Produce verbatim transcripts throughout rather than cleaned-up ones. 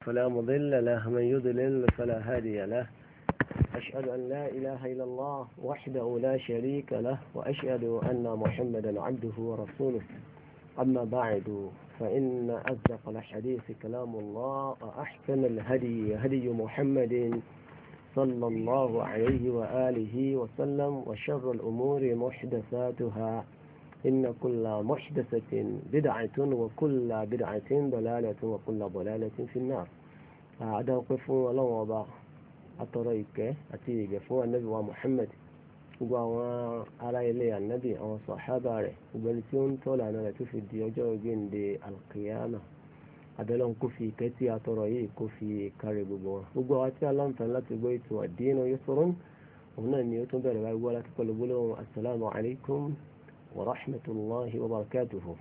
فلا مضل له من يضلل فلا هادي له. أشهد أن لا إله إلا الله وحده لا شريك له وأشهد أن محمدا عبده ورسوله. أما بعد فإن أصدق الحديث كلام الله وأحسن الهدي هدي محمد صلى الله عليه وآله وسلم وشر الأمور محدثاتها إن كل محدثة بدعة وكل بدعة ضلالة وكل ضلالة في النار. هذا وقفوا الله وضع الطريق أتيجي فهو النبي ومحمد وعلى إليه النبي وصحابه وبلتون طولنا لتفيد يجوجين دي القيامة. Adọ́lọ́run kó fi ìkẹ́ tí a tọrọ yìí kó fi kárí gbogbo wọn. Gbogbo àwọn tí aláǹfààní láti gbọ́ ètò Ad-Dinu Yusrun òun náà ni ó tún bẹ̀rẹ̀ wáyé wá láti pẹ̀lú gbólóhùn assalamu alaikum wa rahmatullahi wa barakatuhu.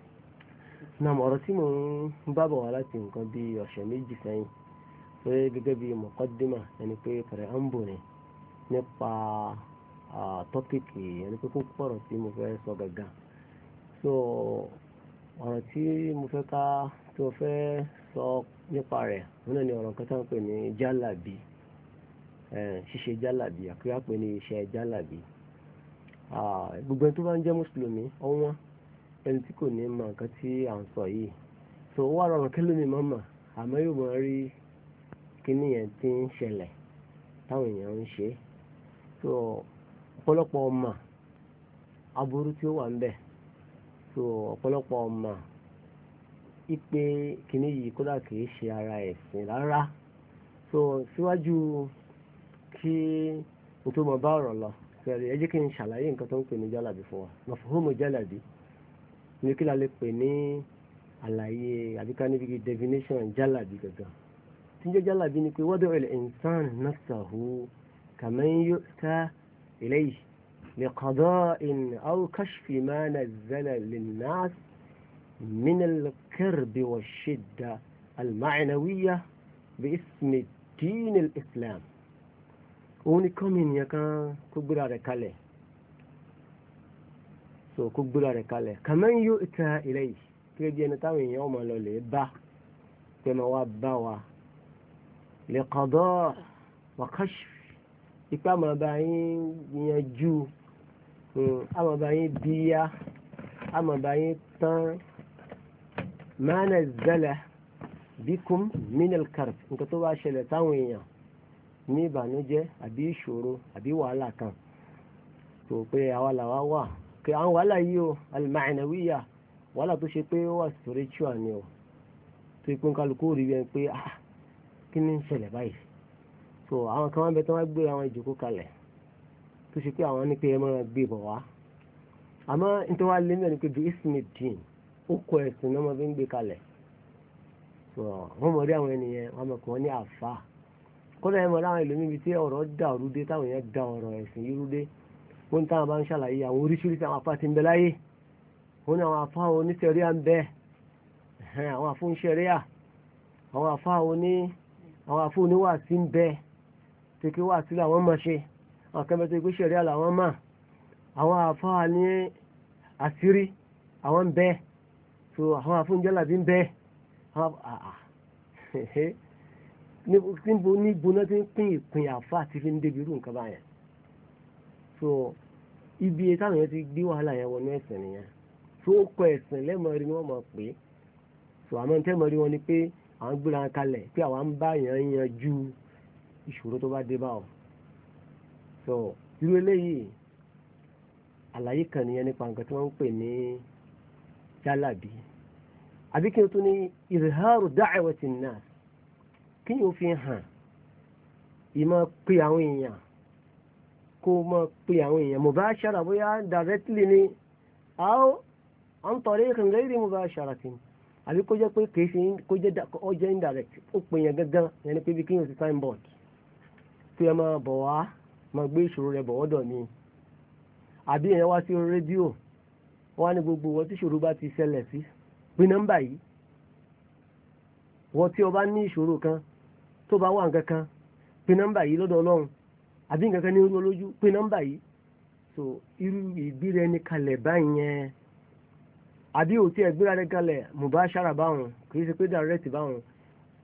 Náà ọ̀rọ̀ tí mo ń bá bọ̀ wá láti nǹkan bí ọ̀sẹ̀ méjì sẹ́yìn pé gẹ́gẹ́ bí muqaddima ẹni pé preamble ni nípa tọ́pìkì ẹni pé kó pọ̀rọ̀ tí mo fẹ́ sọ gàgà. So ọ̀rọ̀ tí mo fẹ́ ká tó fẹ́ sọ nípa rẹ̀ wọn náà ni ọ̀rọ̀ kan tó ń pè ní jálàbí, ṣíṣe jálàbí, àkúrẹ́ àpè ní iṣẹ́ jálàbí. Gbogbo ẹni tó bá ń jẹ́ mùsùlùmí ọ̀wọ́n ẹni tí kò ní mọ nǹkan tí à ń sọ yìí so ó wà rọrùn kí lómi máa mọ̀ àmọ́ yóò máa rí kíní yẹn tí ń ṣẹlẹ̀ táwọn èèyàn ń ṣe so ọ̀pọ̀lọpọ̀ ọmọ aburú tí ó wà ń bẹ̀ so ọ̀pọ̀lọpọ̀ ọmọ ipe kíní yìí kódà kìí ṣe ara ẹ̀sìn rárá so síwájú kí n tó mọ bá ọ̀rọ̀ lọ sẹ́rí ẹ jẹ́ kí n ṣàlàyé nǹkan tó ń pè ní jálàbí fún wa mafhumu jálàbí ní kí la lè pè ní àlàyé àbíká níbi definition jálàbí gangan tí ń jẹ́ jálàbí ni pé wadu al-insan nafsahu kaman yu'ta ilayhi liqada'in aw kashfi ma nazzala lin-nas min al-karb wash-shidda al-ma'nawiyya bi-ismi ad-din al-islam. Òun ni kọ́mi ènìyàn kan kó gbéra rẹ̀ kalẹ̀ so kó gbéra rẹ̀ kalẹ̀ kaman yu'ta ilayhi kí ẹbí ẹni táwọn èèyàn ọmọ lọ lè bá pé máa wá bá wa liqada' wa kashf ipá máa bá yín yanjú àmọ́ bá yín bíyá àmọ́ bá yín tán ma nazzala bikum min al-karb nǹkan tó bá ṣẹlẹ̀ táwọn èèyàn ní ìbànújẹ́ àbí ìṣòro àbí wàhálà kan tó pé àwa làwa wà pé àwọn wàhálà yìí o al-ma'nawiyya wàhálà tó ṣe pé ó wà spiritual ni o tó ipò kálukú rí bẹ́ẹ̀ pé ah kí ni ń ṣẹlẹ̀ báyìí so àwọn kan wọ́n bẹ tí wọ́n gbé àwọn ìjókòó kalẹ̀ tó ṣe pé àwọn ní pé ẹ máa gbé bọ̀ wá àmọ́ nítorí wàá lé mẹ́rin pé bí ismi din ó kọ ẹ̀sìn náà wọ́n fi ń gbé kalẹ̀ so wọ́n mọ̀ rí àwọn ènìyàn wọ́n mọ̀ kí wọ́n ní àfáà kódà ẹ mọ̀ láwọn ìlú níbi tí ọ̀rọ̀ dàrú dé táwọn èèyàn da ọ̀rọ̀ ẹ̀sìn yìí rú dé wọ́n táwọn bá ń ṣàlàyé àwọn oríṣiríṣi àwọn afá ti ń bẹ láyé wọ́n ní àwọn afá oníṣẹ̀ríà ń bẹ àwọn afá oníṣẹ̀ríà àwọn afá oní àwọn afá oníwàásí ń bẹ tèké wàásí làwọn mọ̀ ṣe àwọn kẹ́mẹ́ tó gbé ṣẹ̀ríà làwọn mọ̀ àwọn afá ní àṣírí àwọn ń bẹ so àwọn afá oníjàlábí ń bẹ àwọn níbo níbo náà ti ń pín ìpín àfa àti fi ń débi irú nǹkan báyẹn so ibi táwọn yẹn ti gbé wàhálà yẹn wọnú ẹ̀sìn nìyẹn so ó kọ ẹ̀sìn lẹ́mọ̀ọ́rí ni wọ́n mọ̀ pé so àmọ́ ní tẹ́mọ̀ọ́rí wọn ni pé àwọn gbéra wọn kalẹ̀ pé àwọn ń bá yẹn yanjú ìṣòro tó bá dé bá ọ so irú eléyìí àlàyé kan nìyẹn nípa nǹkan tí wọ́n ń pè ní jálàbí àbí kí n tún ní izharu da'wati an-nas kí yóò fi hàn ìmọ̀ pé àwọn èèyàn kó mọ̀ pé àwọn èèyàn mubashara bóyá directly ni aw an tariqin ghayri mubasharatin àbí kó jẹ́ pé kìí ṣe kó jẹ́ ọjọ́ indirect ó pè yẹn gángan yẹn ni pé bí kí yóò ti signboard tó yẹ máa bọ̀ wá máa gbé ìṣòro rẹ̀ bọ̀ wọ́dọ̀ mi àbí èèyàn wá sí rédíò wọ́n á ní gbogbo wọn tí ìṣòro bá ti ṣẹlẹ̀ sí pé nọ́mbà yìí wọ́n tí o bá ní ìṣòro kan tó bá wà nǹkan kan pé nọ́mbà yìí lọ́dọ̀ ọlọ́run àbí nǹkan kan ní orí olójú pé nọ́mbà yìí so irú ìgbéra ẹni kalẹ̀ báyẹn àbí òtí ẹ̀gbéra rẹ̀ kalẹ̀ mubashara báwọn kì í ṣe pé direct báwọn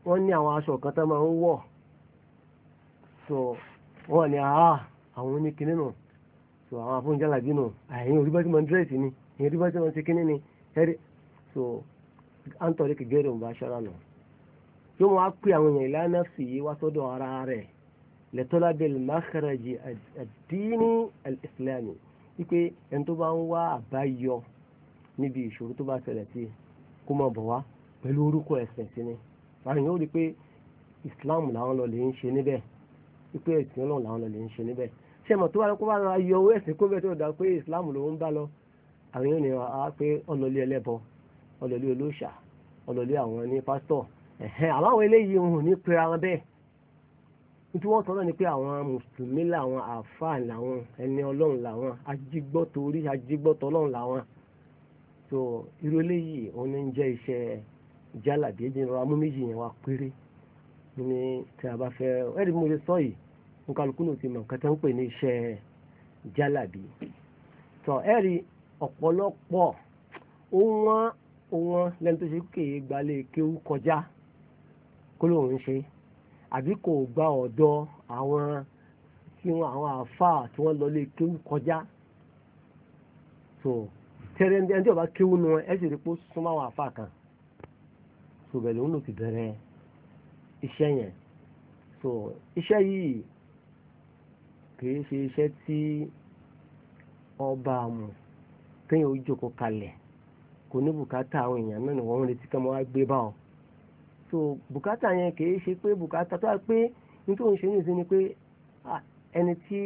wọ́n ní àwọn aṣọ kan tó máa ń wọ̀ so wọ́n ní àá àwọn oníkinní nù so àwọn afúnjálàbí nù àyìn orí bá ti máa ń dírẹ́sì ni ìyẹn orí bá ti máa ń ṣe kinní ni ẹ̀rí so antori kìgẹ́rù ń bá aṣọ́ra nù yóò wá pé àwọn èèyàn ìlànà sí i wá sọ́dọ̀ ara rẹ̀ lẹ́tọ́lábẹ́lì mákàràjì àdínní al-islami wípé ẹni tó bá ń wá àbáyọ níbi ìṣòro tó bá ṣẹlẹ̀ sí kó máa bọ̀ wá pẹ̀lú orúkọ ẹ̀sìn sí ni àwọn èèyàn ó rí i pé islam làwọn lọ lè ń ṣe níbẹ̀ wípé ẹ̀sìn ọlọ́run làwọn lọ lè ń ṣe níbẹ̀ ṣé mo tó wá kó bá lọ yọ owó ẹ̀sìn kó bẹ́ẹ̀ tó dà pé islam ló ń bá lọ àwọn èèyàn ní wá pé ọlọ́lé ẹlẹ́bọ ọlọ́lé olóòṣà ọlọ́lé àwọn ní pásítọ̀ ẹ̀hẹ́n àbáwọn eléyìí ń hùn ní pera wọn bẹ́ẹ̀ nítorí wọ́n sọ náà ni pé àwọn mùsùlùmí làwọn àáfàá làwọn ẹni ọlọ́run làwọn ajígbọ́tò orí ajígbọ́tò ọlọ́run làwọn so irú eléyìí òun ní ń jẹ́ iṣẹ́ jálàbí ẹ̀jẹ̀ ìrora mú méjì yẹn wá péré ní tí a bá fẹ́ ẹ̀rí mo lè sọ yìí nǹkan alùpùpù náà ti mọ̀ nǹkan tó ń pè ní iṣẹ́ jálàbí so ẹ̀rí ọ̀pọ̀lọpọ̀ ó wọ́n ó wọ́n lẹ́nu tó ṣe kéè gbalẹ̀ kéwú kọjá kó lóun ń ṣe àbí kò gba ọ̀dọ̀ àwọn tí wọ́n àwọn àáfàá tí wọ́n lọ lé kéwú kọjá so tẹ́rẹ́ ẹni tí ó bá kéwú nu ẹ sì rí pé ó súnmọ́ àwọn àáfàá kan so bẹ́ẹ̀ lòun ló ti bẹ̀rẹ̀ iṣẹ́ yẹn so iṣẹ́ yìí kìí ṣe iṣẹ́ tí ọba àmù kéèyàn ó jókòó kalẹ̀ kò ní bùkátà àwọn èèyàn náà ni wọ́n ń retí kí wọ́n wá gbé bá ọ so bùkátà yẹn kìí ṣe pé bùkátà tó wà pé nítorí òun ṣe ní ìsinmi ni pé ẹni tí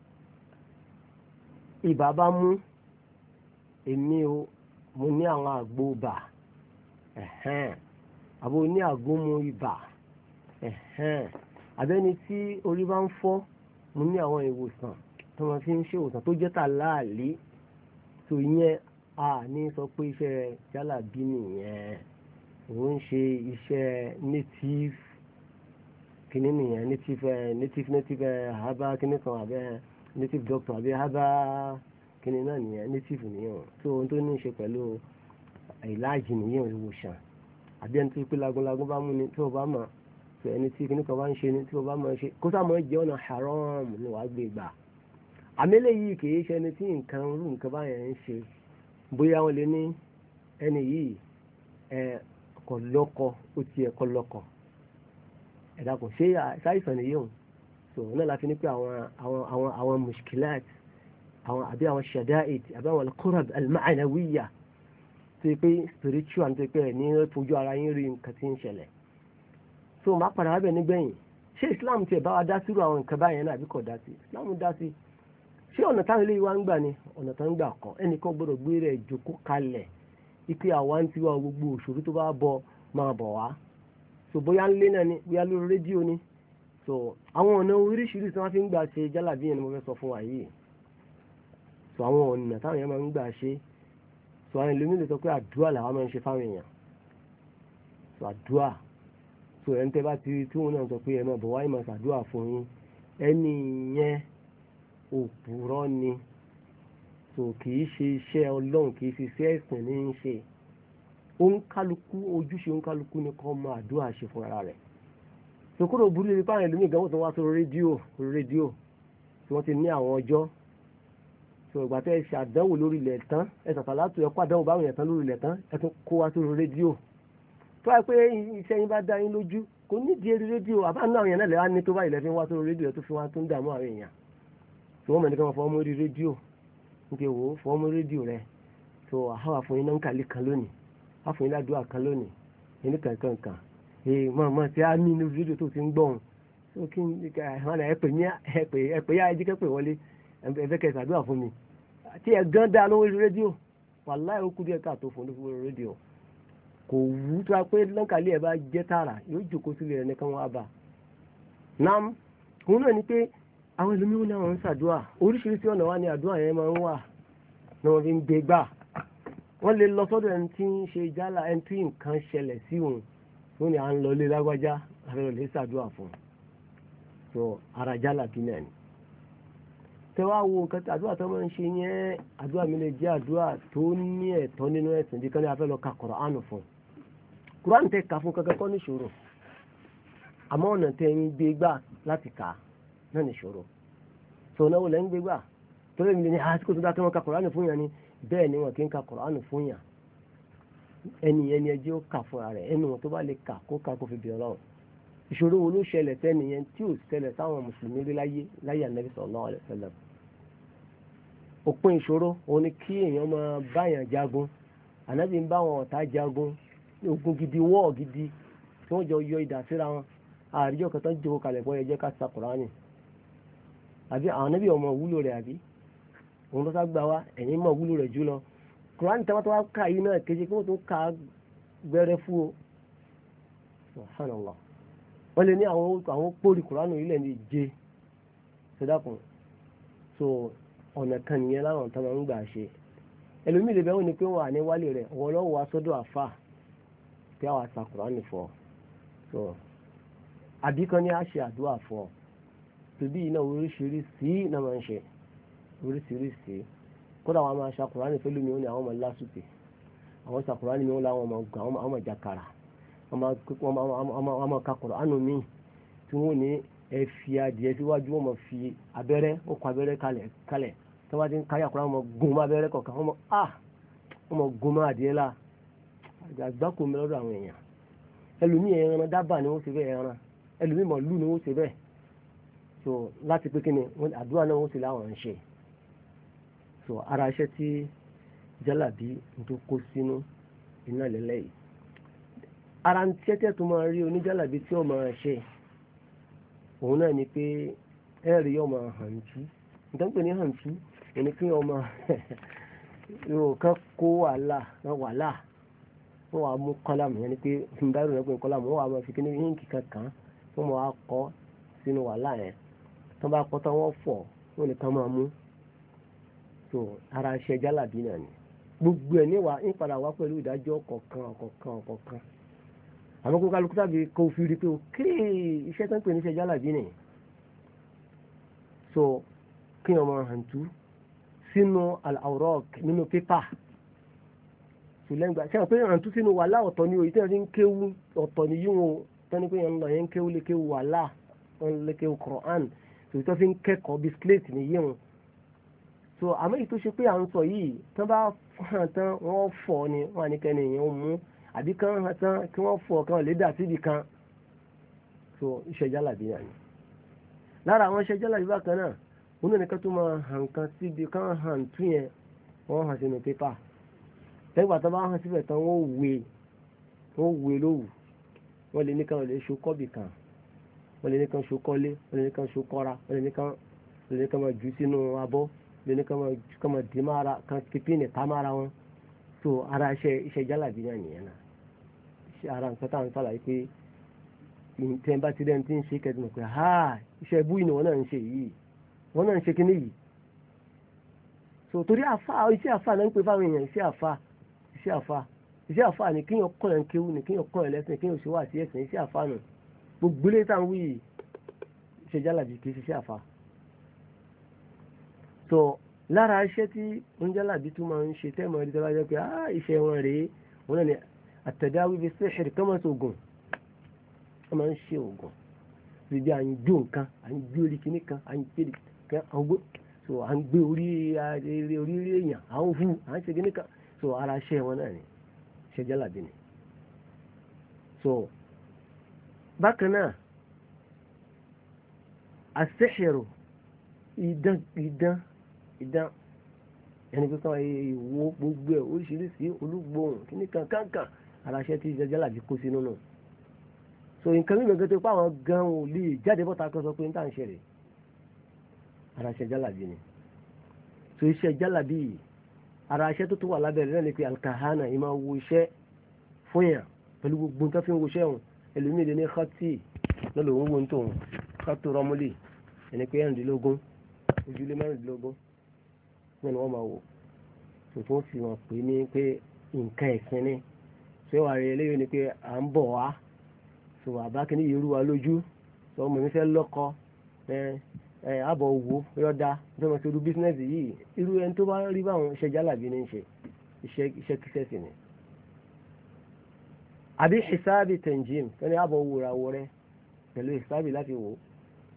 ibà bá mú èmi o mo ní àwọn àgbo bà àbò ní àgúnmu ibà àbẹ́ni tí orí bá ń fọ́ mo ní àwọn ìwòsàn tó máa fi ń ṣe ìwòsàn tó jẹ́ tà láàlí tó yẹn a ní sọ pé iṣẹ́ jálàbí nìyẹn òun ń ṣe iṣẹ́ native kìíní nìyẹn native native native herbal kìíní kan àbẹ́ native doctor àbẹ́ herbal kìíní náà nìyẹn native nìyẹn tó ohun tó ní í ṣe pẹ̀lú ìlàjì nìyẹn ìwòsàn àbí ẹni tó pé lagunlagun bá mú ni tí o bá mọ̀ tó ẹni tí kìíní kan bá ń ṣe ni tí o bá mọ̀ ṣe kó sáà mọ̀ jẹ́ ọ̀nà haram ni wàá gbé gbà àmẹ́lẹ̀ yìí kìí ṣe ẹni tí nǹkan rú nǹkan báyẹn ń ṣe bóyá wọn lè ní ẹni yìí ẹ kò lọ́kọ ó ti ẹ̀kọ́ lọ́kọ ẹ̀dá kò ṣe ṣàìsàn nìyí òun so náà láti ní pé àwọn àwọn àwọn àwọn mushkilat àwọn àbí àwọn shada'id àbí àwọn al-qurab al-ma'nawiyya tó yẹ pé spiritual tó yẹ pé ẹ̀ ní fojú ara yín rí nǹkan tí ń ṣẹlẹ̀ so máa padà wábẹ̀ nígbẹ̀yìn ṣé Islam tiẹ̀ bá wa dá sírò àwọn nǹkan báyẹn náà àbí kò dá sí Islam dá sí ṣé ọ̀nà táwọn ilé wa ń gbà ni ọ̀nà tó ń gbà kọ́ ẹnìkan gbọ́dọ̀ gbé rẹ̀ jókòó kalẹ̀ ike àwa ń tiwa gbogbo òṣòro tó bá bọ̀ máa bọ̀ wá so bóyá ńlé náà ni bóyá lórí rédíò ni so àwọn ọ̀nà oríṣiríṣi tí wọ́n fi ń gbà ṣe jálàbí yẹn ni mo fẹ́ sọ fún wa yìí so àwọn ọ̀nà táwọn yẹn máa ń gbà ṣe so àwọn ìlú mi lè sọ pé àdúrà làwọn máa ń ṣe fáwọn èèyàn so àdúrà so ẹni tẹ́ bá ti tí wọn náà sọ pé ẹ máa bọ̀ wáyé máa ṣàdúrà fún yín ẹni yẹn òpùrọ́ ni so kìí ṣe iṣẹ́ ọlọ́run kìí ṣe iṣẹ́ ẹ̀sìn ní í ṣe òǹkálukú ojúṣe òǹkálukú ni kọ́ máa àdúrà ṣe fún ara rẹ̀ so kúrò burú lè pààyàn lómi ìgbà wọn tó wá sórí rédíò rédíò tí wọ́n ti ní àwọn ọjọ́ so ìgbà tẹ́ ẹ ṣe àdánwò lórí ilẹ̀ tán ẹ sàtàlátò ẹ kó àdánwò báwọn yẹn tán lórí ilẹ̀ tán ẹ tún kó wá sórí rédíò tó wáyé pé iṣẹ́ yín bá dá yín lójú kò nídìí eré rédíò àbáńdá àwọn yẹn náà lè wá ní tó báyìí lẹ́fín wá sórí rédíò tó fi wá tó ń dààmú àwọn èèyàn tí wọ́n mọ̀ ní ká máa fọwọ́ mọ́ orí rédíò nítorí wò ó fọwọ́ mọ́ rédíò rẹ̀ tó àhàwà fún yín náà ń kàlí kan lónìí á fún yín ládùúgbà kan lónìí yín kankan kan ee mọ̀ mọ̀ tí a ní inú rédíò tó ti ń gbọ̀n tó kí wọn ẹ pè ní ẹ pè ẹ pè yá ẹjí kẹ́pẹ́ wọlé ẹ fẹ́ kẹ́ ṣàdúrà fún mi tí ẹ gán dá lórí rédíò wàláhì ó kú díẹ̀ káàtó fún lórí rédíò kò wú tó a pé lọ́nkàlí ẹ bá jẹ́ tààrà yóò jòkó sílẹ̀ rẹ̀ nìkan wọn á bà nam òun náà ni pé àwọn ìlú mímú náà wọ́n ń ṣàdúrà oríṣiríṣi ọ̀nà wa ni àdúrà yẹn máa ń wà ní wọ́n fi ń gbé gbà wọ́n lè lọ sọ́dọ̀ ẹni tí ń ṣe jálà ẹni tí nǹkan ṣẹlẹ̀ sí òun tó ní à ń lọ ilé lágbájá àfẹ́rẹ́ lè ṣàdúrà fún un so ara jálà bí náà ni. tẹ́wọ́ wo nǹkan tí àdúrà tó máa ń ṣe yẹn àdúrà mi lè jẹ́ àdúrà tó ní ẹ̀tọ́ nínú ẹ̀sìn bí kan ní afẹ́ lọ ka Kùránì fún Kùránì tẹ́ ka fún kankan kọ́ níṣòro àmọ́ ọ̀nà tẹ́ ń gbé gbà láti kà á náà nìṣòro tó náwó lẹ́ ń gbé gbà torí mi ní àsìkò tó dá kí wọ́n ka Kùránì fún yàn ni bẹ́ẹ̀ ni wọn kì í ka Kùránì fún yàn ẹni ẹni ẹjẹ́ ó kà fúnra rẹ̀ ẹnu wọn tó bá lè kà kó kà kó fi bí Ọlọ́run ìṣòro wo ló ṣẹlẹ̀ sẹ́ni yẹn tí ò ṣẹlẹ̀ sáwọn mùsùlùmí rí láyé láyé Ànábì sallallahu alaihi wasallam òpin ìṣòro òun ni kí èèyàn máa báyàn jagun Ànábì ń bá wọn ọ̀tá jagun ogun gidi wọ́ọ̀ gidi tí wọ́n jọ yọ idà síra wọn àríjọ kan tó ń jókòó kalẹ̀ pọ̀ ẹ jẹ́ ká sa Kùránì àbí àwọn Ànábì ọmọ wúlò rẹ̀ àbí òun ló sá gbà wá ẹ̀yìn mọ̀ wúlò rẹ̀ jù lọ Kùránì tẹ́wọ́ tó wá ká yìí náà kéje kí wọ́n tún ká gbẹ́rẹ́ fún o subhanallah wọ́n lè ní àwọn àwọn pórí Kùránì ilẹ̀ ní ìje ṣẹ́dàkùn so ọ̀nà kan nìyẹn láwọn tó máa ń gbà ṣe ẹlòmíì lè bẹ́ẹ̀ wọ́n ni pé wọ́n à ní wálé rẹ̀ wọ́n lọ́wọ́ wá sọ́dọ̀ àfà pé àwọn àṣà Kùránì fọ́ so àbí kan ní a ṣe àdúrà fọ́ tòbí iná oríṣiríṣi náà máa ń ṣe oríṣiríṣi kódà àwọn máa ṣa Kùránì pẹ̀lú mi ó ní àwọn ọmọ lásùpè àwọn ṣa Kùránì mi ó láwọn ọmọ gà àwọn ọmọ jàkàrà wọ́n máa ka Kùránì mi tí wọ́n ní ẹ fi adìẹ síwájú wọ́n máa fi abẹ́rẹ́ ó kọ abẹ́rẹ́ kalẹ̀ kalẹ̀ tí wọ́n bá ti ń káyà Kùránì wọ́n máa gun mọ́ abẹ́rẹ́ kọ̀ọ̀kan wọ́n máa ah wọ́n máa gun mọ́ adìẹ la àgbákò mi lọ́dọ̀ àwọn èèyàn ẹlòmíì ẹran dábàá ni wọ́n ṣe bẹ́ẹ̀ ẹran ẹlòmíì màlúù ni wọ́n ṣe bẹ́ẹ̀ so láti pé kí ni àdúrà náà wọ́n ṣe láwọn ń ṣe so ara iṣẹ́ tí jálàbí tó kó sínú iná lẹ́lẹ́ yìí ara ń tẹ́tẹ́ tó máa rí oníjálàbí tí ó máa ṣe òun náà ni pé ẹ̀rí ọmọ hàǹtú nítorí pé ní hàǹtú ẹni pé ọmọ yóò kán kó wàhálà wàhálà wọ́n wàá mú kọ́lámù yẹn ni pé báyìí rẹ̀ pé kọ́lámù wọ́n wàá máa fi kí ní yínkì kankan wọ́n máa kọ́ sínú wàhálà yẹn tó bá kọ́ tán wọ́n fọ̀ wọ́n nìkan máa mú so ara ṣe jálàbí náà ni gbogbo ẹ̀ níwà ń padà wá pẹ̀lú ìdájọ́ ọ̀kọ̀ọ̀kan ọ̀kọ̀ọ̀kan ọ̀kọ̀ọ̀kan àmọ́ kó kálukú tàbí kó fi rí pé òkè iṣẹ́ tó ń pè ní ṣe jálàbí nìyí so kí wọ́n máa hàn tú sínú al-awraq nínú pépà ṣùlẹ́ngbà ṣe hàn pé hàn tú sínú wàhálà ọ̀tọ̀ ni òyìn tí wọ́n ti ń kéwú ọ̀tọ̀ ni yíwọ̀n tẹ́ni pé yẹn ń lọ yẹn ń kéwú lé kéwú wàhálà wọ́n lé kéwú Qur'an tòun tó fi ń kẹ́kọ̀ọ́ bisikíléètì ni yíwọ̀n so àmọ́ èyí tó ṣe pé à ń sọ yìí tán bá hàn tán wọ́n fọ̀ ni wọ́n á ní kẹ́ni èèyàn mú àbí kán hàn tán kí wọ́n fọ̀ kan lè dà síbi kan so iṣẹ́ jálàbí náà ni lára àwọn iṣẹ́ jálàbí bákan náà wọn náà nìkan tó máa hàn kan síbi kán hàn tún yẹn wọ́n hàn sínú pépà lẹ́gbàá tó bá hàn síbẹ̀ tán wọ́n wé wọ́n wé lówù wọ́n lè ní kan lè so kọ́bì kan wọ́n lè ní kan so kọ́lé wọ́n lè ní kan so kọ́ra wọ́n lè ní kan lè ní kan máa jù sínú abọ́ lè ní kan máa dì máa ra kan pípín ní tá máa ra wọn so ara iṣẹ́ iṣẹ́ jálàbí náà nìyẹn náà iṣẹ́ ara nǹkan táwọn sàlàyé pé ìtẹ́ bá ti dẹ́ni tí ń ṣe kẹ́tùmọ̀ pé ha iṣẹ́ ibú yìí ni wọ́n náà ń ṣe yìí wọ́n náà ń ṣe kíní yìí so torí àfa iṣẹ́ àfa náà ń pè fáwọn èèyàn iṣẹ́ àfa iṣẹ́ àfa iṣẹ́ àfa ni kíyàn kọ́ ẹ̀ ń kéwú ni kíyàn kọ́ ẹ̀ lẹ́sìn kíyàn ṣe wà sí ẹ̀sìn iṣẹ́ àfa nù gbogbo ilé táwọn wí yìí iṣẹ́ jálàbí kì í ṣiṣẹ́ àfa so lára iṣẹ́ tí oúnjẹ́làbí tó máa ń ṣe tẹ́mọ̀ ẹ̀rí tẹ́lá jẹ́ pé ah iṣẹ́ wọn rèé wọn náà ni àtẹ̀dáwí bí sẹ́ṣẹ̀rì kọ́mọ̀ sí oògùn wọ́n máa ń ṣe oògùn bíbí à ń jó nǹkan à ń gbé orí kìíní kan à ń gbé kan à ń gbé so à ń gbé orí orí èèyàn à ń hu à ń ṣe kìíní kan so ara iṣẹ́ wọn náà ni iṣẹ́ jálàbí ni so bákan náà àṣẹṣẹ̀rò idán idán ìdán ẹni pé káwọn ìwo gbogbo ẹ oríṣiríṣi olúgbòhùn kíní kan kankan aláṣẹ tí jálàbí kó sínú náà so nǹkan mímu gẹ́gẹ́ tó pé àwọn gan ò lè jáde bọ́ta kan sọ pé níta ń ṣẹlẹ̀ aláṣẹ jálàbí ni so iṣẹ́ jálàbí yìí aláṣẹ tó tó wà lábẹ́rẹ́ náà ni pé alkahana ìmọ̀ wo iṣẹ́ fún yàn pẹ̀lú gbogbo nǹkan fi ń wo iṣẹ́ wọn ẹlòmíì lè ní xati lọ́lọ́ òun wo ń tó xatu rọmúlì ẹni pé ẹ̀rìndínlógún ojúlé mẹ́rìndínlógún ní wọ́n máa wò tuntun sì wọ́n pè ní pé nǹkan ẹ̀sìn ni ṣé wàá rí eléyìí ni pé à ń bọ̀ wá sọ àbá kìíní yìí rú wa lójú sọ ọmọ mi fẹ́ lọ́kọ ẹ ẹ àbọ̀ owó yọ̀dá bí wọ́n ti rú bísínẹ́sì yìí irú ẹni tó bá rí báwọn iṣẹ́ jálàbí ní ṣe iṣẹ́ iṣẹ́ kíṣẹ́ sì ni. àbí hisabi tenjim kẹ́ni àbọ̀ owó ra wọ rẹ pẹ̀lú ìsábì láti wò ó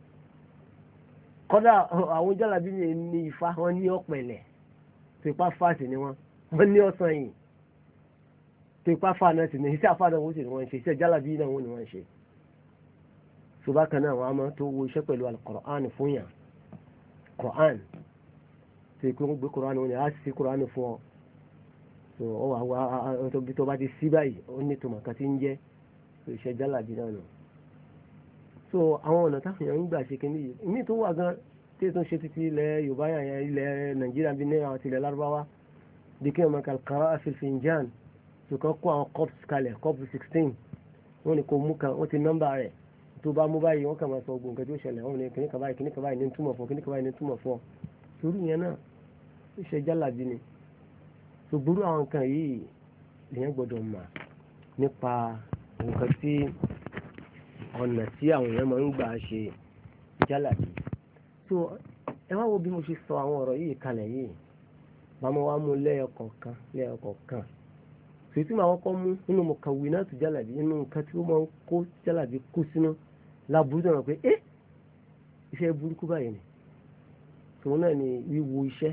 kọ́dà àwọn jálàbí mi ní ifá wọn ní ọ̀pẹ̀lẹ̀ tipa fáàsì ni wọn wọn ní ọ̀sán yìí tipa fáà náà sì ní iṣẹ́ àfáàdà wọn sì ni wọ́n ń ṣe iṣẹ́ jálàbí náà wọn ni wọ́n ń ṣe ṣùgbọ́n kan náà wọn a máa tó wo iṣẹ́ pẹ̀lú al-Qur'an fún yàn Qur'an tó ikú gbé Qur'an wọn ni a sì Qur'an fún ọ so ọ wà wá tó bá ti sí báyìí ó ní tòmọ̀ kan tí ń jẹ́ iṣẹ́ jálàbí náà nù so àwọn ọ̀nà táwọn èèyàn ń gbà ṣe kí nìyí ìmí tó wà gan tí tó ń ṣe títí ilẹ̀ Yorùbá yẹn ilẹ̀ Nàìjíríà bí ní àwọn tilẹ̀ Lárúbáwá bí kí ọmọ kàlùkàrà fil-finjan tó kàn kó àwọn cups kalẹ̀ cup sixteen wọ́n ní kò mú kan wọ́n ti nọ́mbà rẹ̀ tó bá mú báyìí wọ́n kàn máa sọ ogun nǹkan tí ó ṣẹlẹ̀ wọ́n ní kíní kan báyìí kíní kan báyìí ní túmọ̀ fún kíní kan báyìí ní túmọ̀ fún torí yẹn náà ó ṣe jálàbí ni tó burú àwọn nǹkan yìí lèyàn gbọ́dọ̀ mà nípa nǹkan tí ọ̀nà tí àwọn èèyàn máa ń gbà ṣe jálàbí so ẹ wá wo bí mo ṣe sọ àwọn ọ̀rọ̀ yìí kalẹ̀ yìí bá mo wá mú lẹ́yọkọ̀ọ̀kan lẹ́yọkọ̀ọ̀kan so tí màá kọ́kọ́ mú nínú mukawwinatu jálàbí nínú nǹkan tí ó máa ń kó jálàbí kó sínú láburú náà pé ẹ́ iṣẹ́ burúkú báyìí ni tòun náà ni wíwo iṣẹ́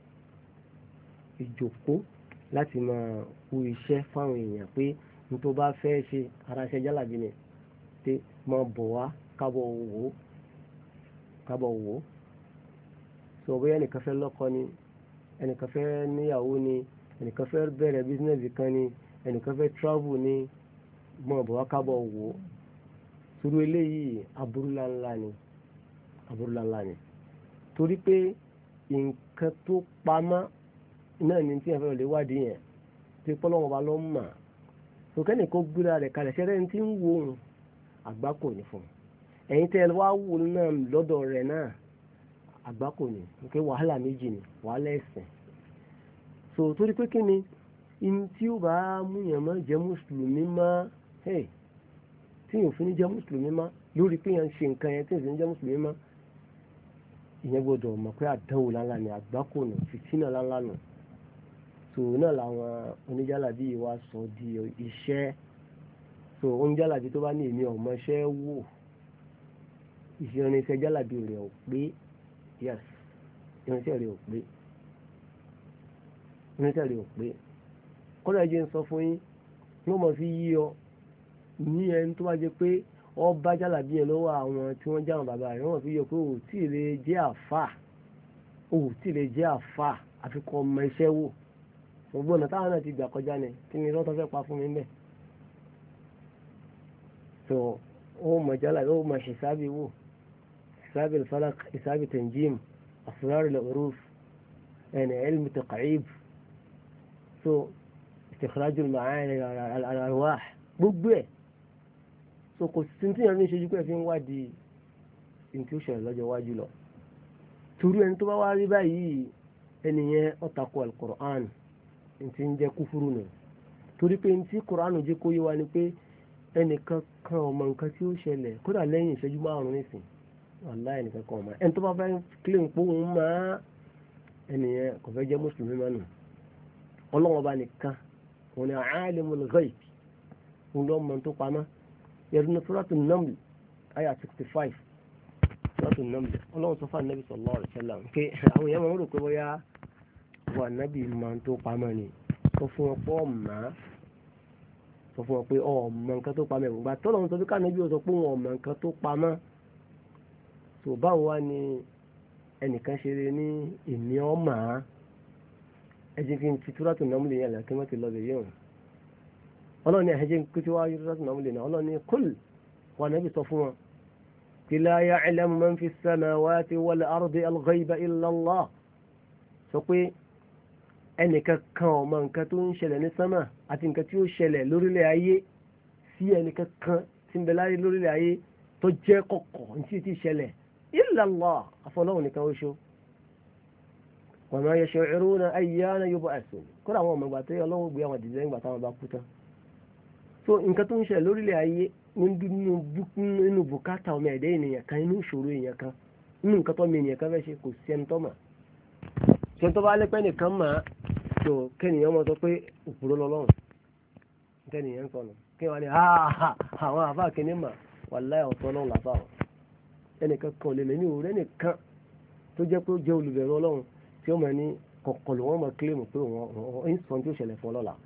ìjòkó láti máa wo iṣẹ́ fáwọn èèyàn pé n tó bá fẹ́ ṣe ara iṣẹ́ jálàbí ni pé máa bọ̀ wá kábọ̀ wò ó kábọ̀ wò ó sọ bóyá ẹnìkan fẹ́ lọ́kọ ni ẹnìkan fẹ́ níyàwó ni ẹnìkan fẹ́ bẹ̀rẹ̀ bísínẹ́sì kan ni ẹnìkan fẹ́ travel ni máa bọ̀ wá kábọ̀ wò ó torí eléyìí aburúláńlá ni aburúláńlá ni torí pé nǹkan tó pamọ́ náà ni tí yẹn fẹ́ lè wádìí yẹn tí pọ́lọ́wọ́n bá lọ́ mà sọkẹ́ni kó gbéra rẹ̀ kalẹ̀ ṣẹ́rẹ́ ní tí ń wo òun àgbákò ní fún un ẹ̀yin tẹ́ ẹ wá wò náà lọ́dọ̀ rẹ̀ náà àgbákò ní pé wàhálà méjì ni wàhálà ẹ̀sìn so torí pé kí ni in tí ó bá mú yàn mọ́ jẹ́ mùsùlùmí mọ́ tí yóò fi ní jẹ́ mùsùlùmí mọ́ lórí pé yàn ń ṣe nǹkan yẹn tí yóò fi ní jẹ́ mùsùlùmí mọ́ ìyẹn gbọ́dọ̀ mọ̀ pé àdánwò láńlá ni àgbákò nù fìtínà láńlá nù so náà làwọn oníjàlábí wa sọ di iṣẹ́ so oníjàlábí tó bá ní èmi ọmọ iṣẹ́ wò ìṣirinṣẹ́ jàlábí rẹ̀ ò pé yes irinṣẹ́ rẹ̀ ò pé irinṣẹ́ rẹ̀ ò pé kọ́lá ẹ̀jẹ̀ ń sọ fún yín wọ́n mọ̀ fi yí ọ ní ẹni tó bá jẹ pé ọba jàlábí yẹn lọ́wọ́ àwọn tí wọ́n jáwọn bàbá rẹ̀ wọ́n fi yọ pé ò tí ì lè jẹ́ àfà ò tí ì lè jẹ́ àfà àfikún ọmọ iṣẹ́ wò ṣùgbọ́n ọ̀nà táwọn náà ti gbà kọjá ni kí ni lọ́tọ́ fẹ́ pa fún mi bẹ́ẹ̀ tó ó mọ̀ jàlábí ó mọ̀ hisabi wò hisabi al-falaq hisabi tanjim asrar al-uruf ẹni ilmu taq'ib so istikhraj al-ma'ani al-arwah gbogbo ẹ̀ so kò sí tí yẹn ní ṣojú pé fi ń wádìí ní tí ó ṣẹlẹ̀ lọ́jọ́ iwájú lọ torí ẹni tó bá wá rí báyìí ẹnìyẹn ó tako al-Qur'an ní ti ń jẹ́ kúfúrú nù torí pé ní tí Qur'an jẹ́ kó yé wa ni pé ẹnìkan kan ọmọ nǹkan tí ó ṣẹlẹ̀ kódà lẹ́yìn ìṣẹ́jú márùn-ún nísìn wàláhì ẹnìkan kan ọmọ ẹni tó bá fẹ́ kílìm pé òun máa ẹnìyẹn kò fẹ́ jẹ́ mùsùlùmí mánu ọlọ́wọ́n bá nìkan òun ni alimul ghaib òun lọ́ mọ tó pamọ́ yẹ̀rùnà suratul Naml ayah sixty five suratul Naml ọlọ́run sọ fún anabi sallallahu alaihi wasallam pé àwọn èèyàn máa ń rò pé bóyá wà nábì máa tó pamọ́ ni sọ fún wọn pé ọ̀mà sọ fún wọn pé ọ̀mọ nǹkan tó pamọ́ ìgbà tọ́lọ́run sọ pé kánábì ó sọ pé wọn ọ̀mọ nǹkan tó pamọ́ tó báwo wá ni ẹnìkan ṣe rí ní èmi ọ̀mà ẹ jẹ́ kí n fi suratul Naml yẹn lẹ́kí mọ́ ti lọ bẹ̀ yẹn ọlọ́ni ẹ̀hẹ́jẹ́ kí tí wá yóò rọ́sùn náà lè náà ọlọ́ni kúl wà náà bí sọ fún wọn kí la ya'lamu man fi samawati wal ardi al-ghayba illa Allah sọ pé ẹnìkan kan ọmọ nǹkan tó ń ṣẹlẹ̀ ní sánmà àti nǹkan tí ó ṣẹlẹ̀ lórílẹ̀ ayé sí ẹnìkan kan tí ń bẹ láyé lórílẹ̀ ayé tó jẹ́ kọ̀kọ̀ ní tí ti ṣẹlẹ̀ illa Allah àfọlọ́hùn nìkan ó ṣó wa ma yash'uruna ayyana yub'athun kódà àwọn ọmọ ìgbà tó yẹ ọlọ́wọ́ gbé àwọn àdìsẹ́ ìgbà táwọn bá kú tán so nǹkan tó ń ṣẹlẹ̀ lórílẹ̀ ayé nínú bùkátà ọmọ ẹ̀dẹ́ ènìyàn kan inú ìṣòro èèyàn kan nínú nǹkan tó mi ènìyàn kan fẹ́ ṣe kò sí ẹni tó mà ṣe tó bá lẹ́pẹ́ nìkan mà tó kẹ́nìyàn mọ̀ sọ pé òpùrọ́ lọ́lọ́run kẹ́nìyàn sọnù kí wọ́n ní àwọn àfáà kìíní mà wàláhì ọ̀tọ̀ náà làbá wọn ẹnìkan kan ò lè lè ní òwúrẹ́ nìkan tó jẹ́ pé ó jẹ́ olùbẹ̀rù ọlọ́run tí ó mọ̀ ní kọ̀kọ̀ ló wọ́n mọ̀ kílèmù pé wọ́n ń sọ tí ó ṣẹlẹ̀ fún ọlọ́la.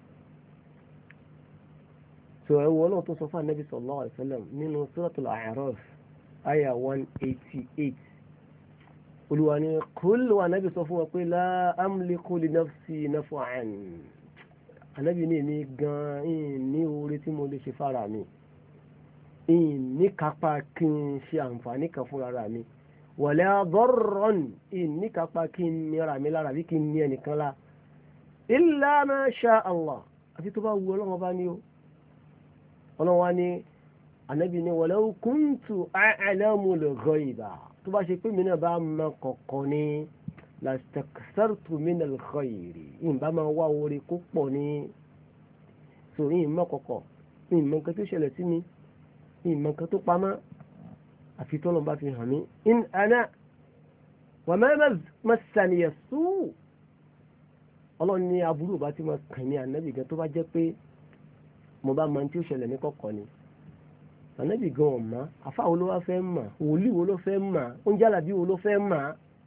sọ ẹ wo ọlọ́run tó sọ fún anabi sallallahu alaihi wasallam nínú suratul A'raf aya one eighty eight olùwà ni kul wa anabi sọ fún wọn pé la amliku li nafsi naf'an anabi ní èmi gan ní oore tí mo lè ṣe fara mi ní kápá kí n ṣe àǹfààní kan fún ara mi wala darran ní kápá kí n nira mi lára bí kí n ní ẹnìkan lá illa ma sha Allah àti tó bá wu ọlọ́wọ́ bá ní o ọlọ́wọ́ ní anabi ní walau kuntu a'lamul ghaiba tó bá ṣe pé mi náà bá mọ kọ̀kọ̀ ní lastakthartu minal khayri ìbá máa wá orí kó pọ̀ ní so yìí mọ́ kọ̀kọ̀ yìí mọ nǹkan tó ṣẹlẹ̀ sí mi yìí mọ nǹkan tó pamọ́ àfi tọ́lọ́ bá fi hàn mí in ana wa ma massani as-su' ọlọ́run ní aburú bá ti máa kàn ní ànábì gan tó bá jẹ́ pé mo bá mọ tí ó ṣẹlẹ̀ ní kọ̀kọ̀ ni ànábì gan ọ̀mà àfa wo ló wá fẹ́ mà wòlíì wo ló fẹ́ mà oúnjẹ àlàbí wo ló fẹ́ mà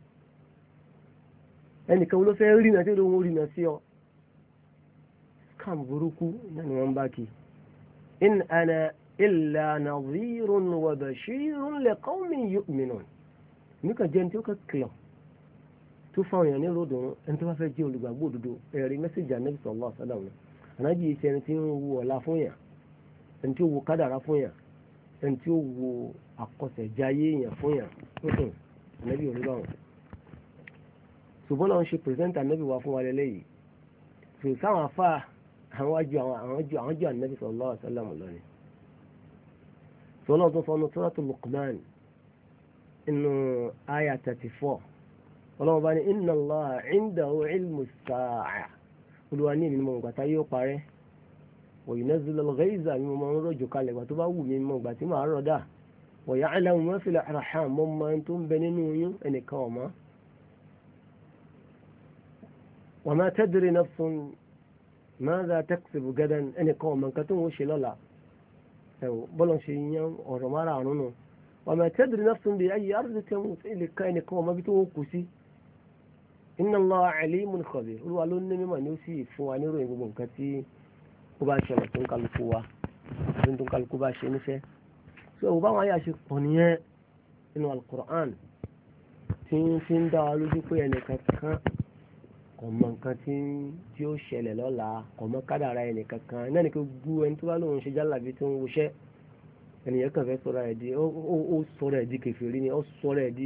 ẹnìkan wo ló fẹ́ rìnà tí ó lóun rìnà sí ọ scam burúkú náà ni wọ́n bá kí in ana illa nadhirun wa bashirun li qawmin yu'minun nìkan jẹ́ ní tí ó kẹ́ kìlọ̀ tó fáwọn èèyàn ní ròdùn ẹni tó bá fẹ́ jẹ́ olùgbàgbọ́ òdodo ẹ̀rí mẹ́sẹ̀jì ànábì sallallahu alaihi wasallam ànábì yìí ṣe ẹni tí ń wo ọ̀la fún yàn ẹni tí ó wo kádàrá fún yàn ẹni tí ó wo àkọsẹ̀jáyé èèyàn fún yàn ànábì ò rí báwọn. ṣùgbọ́n náà ń ṣe pírẹsẹ́ńtà ànábì wa fún wa lélẹ́yìí ṣùgbọ́n sáwọn afá àwọn àjọ àwọn jọ àwọn jọ ànábì sallallahu alaihi wasallam lọ́ni. sọlá tó fọnù suratul Luqman inú àyà thirty four ọlọ́wọ́ bá ní inna Allaha indahu ilmu as-sa'a olúwa ní ìmọ̀ ìgbà tá yóò parẹ́ wa yunazzilu al-ghayza mi mọ̀ ń rọ̀jò kalẹ̀ ìgbà tó bá wù mí mọ̀ ìgbà tí màá rọ̀ dà wa ya'lamu ma fil arham mọ́ mọ́ tó ń bẹ nínú oyún ẹnìkan ọ̀mọ́ wa ma tadri nafsun madha taksibu gadan ẹnìkan ọ̀mọ́ nǹkan tó ń ṣe lọ́la bọ́lọ̀ ṣe yan ọ̀rọ̀ mara àrùn nù wa ma tadri nafsun bi ayyi ardin tamut ẹnìkan ẹnìkan ọ̀mọ́ bí tó ń kù sí inna Allaha alimun khabir olúwa ló ní mímọ̀ ní ó sì fún wa níròyìn gbogbo nǹkan tí ó bá ṣẹlẹ̀ tó ń kálukú wa tó ń kálukú bá ṣe níṣẹ́ tí òun báwọn ayé àṣẹ pọ̀ nìyẹn nínú al-Qur'an tí ń fi ń dá wa lójú pé ẹnìkan kan kò mọ nǹkan tí ó ṣẹlẹ̀ lọ́la kò mọ kádàrá ẹnìkan kan náà ní kó gbú ẹni tó bá lóun ṣe jálàbí tó ń wuṣẹ́ ẹnìyẹn kàn fẹ́ sọ̀rọ̀ ẹ̀ di ó sọ̀rọ̀ ẹ̀ di kèfèrí ni ó sọ̀rọ̀ ẹ̀ di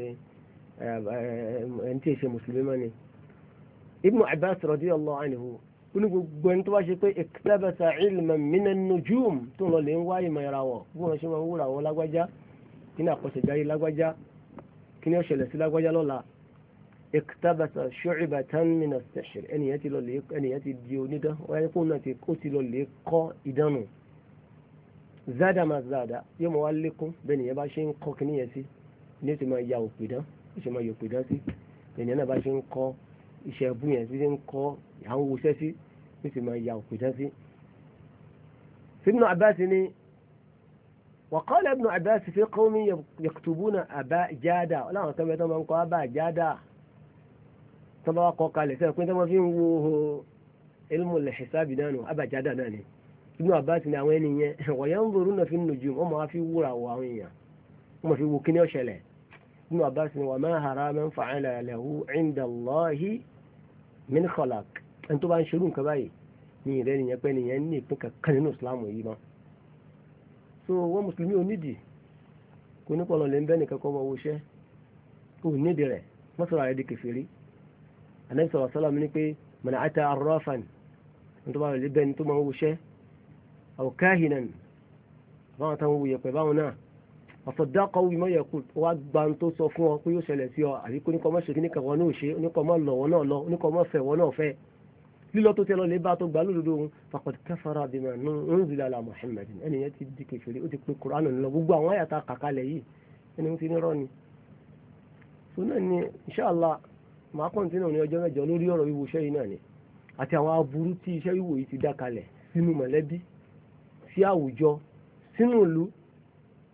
ẹni tí ì ṣe mùsùlùmí mọ́ ni. Ibn Abbas radiyallahu anhu ó ní gbogbo ẹni tó bá ṣe pé iktabasa ilman minan nujum tó ń lọ lè ń wá ìmọ̀ ìràwọ̀ bí wọ́n ṣe máa ń wúra àwọn lágbájá kí ní àkọsẹ̀jáyé lágbájá kí ní ó ṣẹlẹ̀ sí lágbájá lọ́la iktabasa shu'batan min as-sihr ẹnìyẹn ti lọ lè ẹnìyẹn ti di onídán wáyé kó náà ó ti lọ lè kọ́ ìdánù zada ma zada yóò mọ̀ wá lékún bẹ́ẹ̀ nìyẹn bá ṣe ń kọ́ kí níyẹn sí ní ó ti máa ya òpìdán ó ṣe máa yọ òpìdán sí ènìyàn náà bá ṣe ń kọ́ iṣẹ́ ẹbú yẹn sí ń kọ́ àwọn owóṣẹ́ sí ní sì máa ya òpìdán sí. Ibn Abbas ni wa qala Ibn Abbas fi qawmin yaktubuna aba jada ọlọ́run kan bẹ́ẹ̀ tó máa ń kọ́ aba jada tó bá wà kọ́ kalẹ̀ sẹ́yìn pé tó máa fi ń wo ilmul hisabi náà nù aba jada náà ni. Ibn Abbas ni àwọn ènìyàn wa yanzuruna fi nujum wọ́n máa fi wúra wọ àwọn èèyàn wọ́n máa fi wo kíní ọ̀ṣẹ̀lẹ̀. Ibn Abbas ni wa ma haraman fa'ala lahu 'inda Allahi min khalaq ẹni tó bá ń ṣerú nǹkan báyìí ní ìrẹ́ nìyẹn pé nìyẹn ní ìpín kankan nínú Islam yìí mọ́. So wọ́n mùsùlùmí ò nídìí kò ní pọ̀lọ̀ lè ń bẹ́ nìkan kọ́ ọmọ owó iṣẹ́ ò nídìí rẹ̀ wọ́n sọ̀rọ̀ àrẹ di kèfèrí. Ànábì sallallahu alaihi wasallam ní pé man ata arrafan ní tó bá rẹ̀ lé bẹ́ni tó máa ń wo iṣẹ́ aw kahinan báwọn táwọn wuyẹ̀ pẹ̀ báwọn náà ọ̀sọ̀dákọ̀ wí mọ́ yẹ kú wá gba tó sọ fún ọ pé yóò ṣẹlẹ̀ sí ọ àbí kó níkọ̀ mọ́ ṣe kíníkà wọn náà ṣe oníkọ̀ mọ́ lọ wọn náà lọ oníkọ̀ mọ́ fẹ́ wọn náà fẹ́ lílọ tó tẹ́lọ lè bá tó gbà lódodo òun faqad kafara bima unzila ala Muhammadin ẹnìyẹn ti di kèfèrí ó ti pe Kùránù nílọ gbogbo àwọn àyàtà kàkálẹ̀ yìí ẹni ti ní rọ́ ni. tó náà ni inṣàlá màá kọ́ńtínà ní ọjọ́ mẹ́jọ lórí ọ̀rọ̀ wíwo iṣẹ́ yìí náà ni àti àwọn aburú tí iṣẹ́ wíwo yìí ti dá kalẹ̀ sínú mọ̀lẹ́bí sí àwùjọ sínú ìlú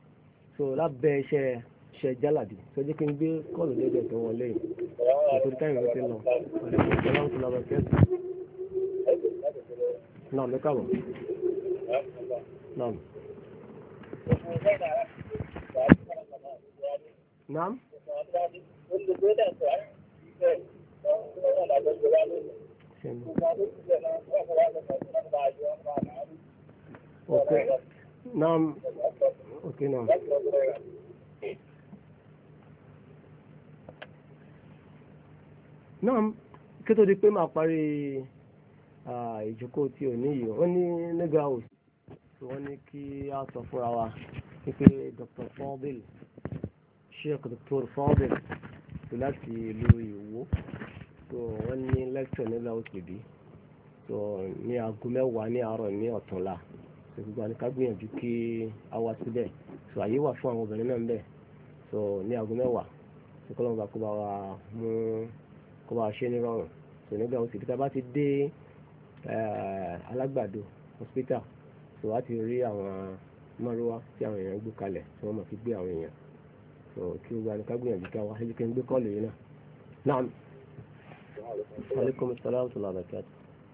so lábẹ́ iṣẹ́ iṣẹ́ jálàbí tó jẹ́ kí n gbé kọ́ọ̀lù lẹ́gbẹ̀ẹ́ tó wọlé yìí nítorí táyà ìwé ti lọ ọ̀lẹ́ kò tẹ́lá ń tọ́lá bẹ́ẹ̀ kẹ́sì. náà mi káàbọ̀. náà. náà. Okay. Naam. Okay, naam. Naam, kí tó di pé máa parí ìjókòó tí ò ní yìí, wọ́n ní nígbà òsì, wọ́n ní kí a sọ fúnra wa wípé Doctor Fadil, Sheikh Doctor Fadil, tó láti ìlú Ìwó, tó wọ́n ní lecture nígbà òsì bí, tó ní aago mẹ́wàá ní àárọ̀ ní ọ̀túnla. Gbogbo àni ká gbìyànjú kí a wá síbẹ̀, so àyè wà fún àwọn obìnrin náà ń bẹ̀, so ní aago mẹ́wàá so kọ́ lọ́wọ́ bá kó bá wa mú kó bá wa ṣe ní rọrùn, so nígbà wo sì kíta bá ti dé Alágbàdo hospital, so wá ti rí àwọn mọ́rúwá tí àwọn èèyàn gbé kalẹ̀ tí wọ́n mọ̀ fi gbé àwọn èèyàn, so kí gbogbo àni ká gbìyànjú kí a wá ṣe kí n gbé kọ́ọ̀lù yìí náà. Naam. Aleykum salaam wa rahmatullahi wa barakatuh.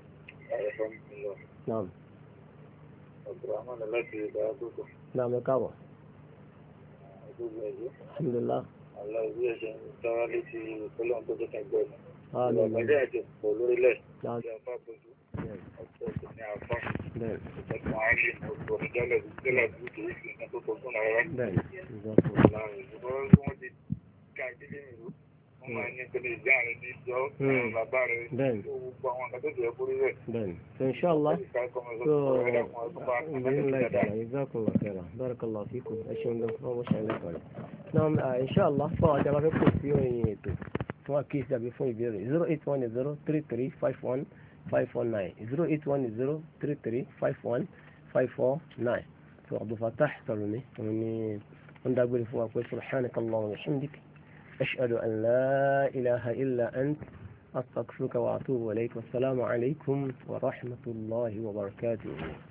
Naam. Naam, ẹ káàbọ̀. Alhamdulillah. Allah ìwé ẹ̀ṣẹ̀ ń tọ́wá létí ìpínlẹ̀ tó jẹ́ kẹgbẹ́ mi. Ìgbàgbọ́dé ẹ̀jẹ̀ pọ̀ lórílẹ̀. Ìjọba afá bojú. Ọ̀pọ̀ ọ̀sẹ̀ ní afá. Ìjọba àárín ọ̀pọ̀ ìjọba ìjọba ìjọba kìí fi nǹkan tó tó fún ara. Wọ́n ti ká ìdílé mi rú. Wọ́n máa ní pẹ̀lú ìjà rẹ̀ ní ìjọ bàbá rẹ̀. Gbogbo àwọn nǹkan tó jẹ́ kórí rẹ̀. Bẹ́ẹ̀ni. So inshallah. So jazakumullahu khairan. Barakallahu fikum. Ẹ ṣeun gan fún ọmọ ṣẹlẹ̀ kọ̀ọ̀rẹ́. Now inshallah fún àwọn àjàmbá fẹ́ kò sí òyìn ètò fún àkíyèsí àbí fún ìbéèrè zero eight one zero three three five one five four nine zero eight one zero three three five one five four nine. So Abdul Fattah Salumi òun ni wọ́n dágbére fún wa pé subhanakallahumma wa bihamdik ashhadu an la ilaha illa ant astaghfiruka wa atubu ilayk. Wassalamu alaykum wa rahmatullahi wa barakatuh.